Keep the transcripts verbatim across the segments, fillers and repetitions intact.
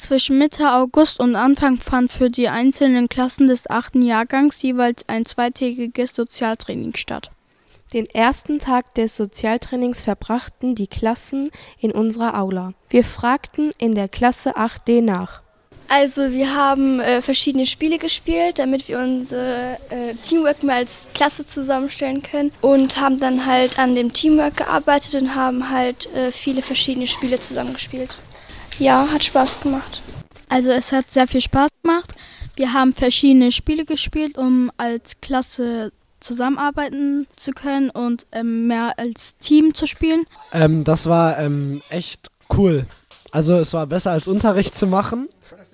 Zwischen Mitte August und Anfang fand für die einzelnen Klassen des achten Jahrgangs jeweils ein zweitägiges Sozialtraining statt. Den ersten Tag des Sozialtrainings verbrachten die Klassen in unserer Aula. Wir fragten in der Klasse acht D nach. Also wir haben äh, verschiedene Spiele gespielt, damit wir unser äh, Teamwork mal als Klasse zusammenstellen können und haben dann halt an dem Teamwork gearbeitet und haben halt äh, viele verschiedene Spiele zusammengespielt. Ja, hat Spaß gemacht. Also es hat sehr viel Spaß gemacht. Wir haben verschiedene Spiele gespielt, um als Klasse zusammenarbeiten zu können und ähm, mehr als Team zu spielen. Ähm, das war ähm, echt cool. Also es war besser als Unterricht zu machen.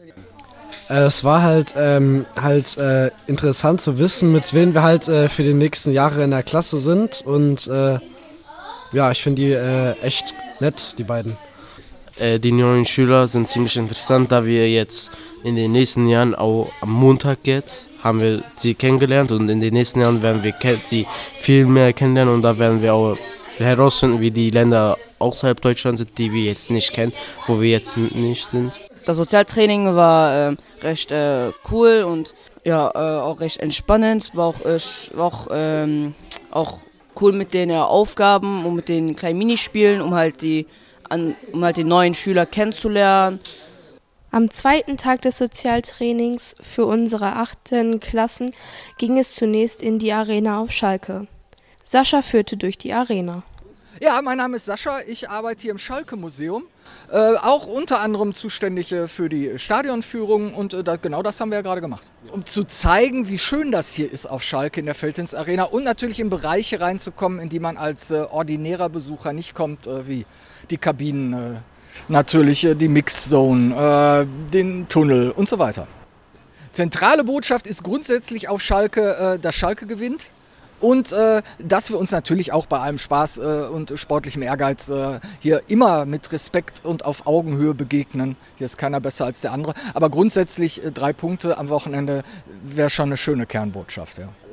Äh, es war halt, ähm, halt äh, interessant zu wissen, mit wem wir halt äh, für die nächsten Jahre in der Klasse sind. Und äh, ja, ich finde die äh, echt nett, die beiden. Äh, die neuen Schüler sind ziemlich interessant, da wir jetzt in den nächsten Jahren, auch am Montag jetzt, haben wir sie kennengelernt und in den nächsten Jahren werden wir sie viel mehr kennenlernen und da werden wir auch herausfinden, wie die Länder außerhalb Deutschlands sind, die wir jetzt nicht kennen, wo wir jetzt nicht sind. Das Sozialtraining war äh, recht äh, cool und ja, äh, auch recht entspannend, war auch, äh, auch, ähm, auch cool mit den äh, Aufgaben und mit den kleinen Minispielen, um halt die, an, um halt die neuen Schüler kennenzulernen. Am zweiten Tag des Sozialtrainings für unsere achten Klassen ging es zunächst in die Arena auf Schalke. Sascha führte durch die Arena. Ja, mein Name ist Sascha, ich arbeite hier im Schalke-Museum, äh, auch unter anderem zuständig äh, für die Stadionführung und äh, da, genau das haben wir ja gerade gemacht. Um zu zeigen, wie schön das hier ist auf Schalke in der Veltins Arena und natürlich in Bereiche reinzukommen, in die man als äh, ordinärer Besucher nicht kommt, äh, wie die Kabinen, äh, natürlich äh, die Mixed Zone, äh, den Tunnel und so weiter. Zentrale Botschaft ist grundsätzlich auf Schalke, äh, dass Schalke gewinnt. Und äh, dass wir uns natürlich auch bei allem Spaß äh, und sportlichem Ehrgeiz äh, hier immer mit Respekt und auf Augenhöhe begegnen. Hier ist keiner besser als der andere. Aber grundsätzlich äh, drei Punkte am Wochenende wäre schon eine schöne Kernbotschaft. Ja.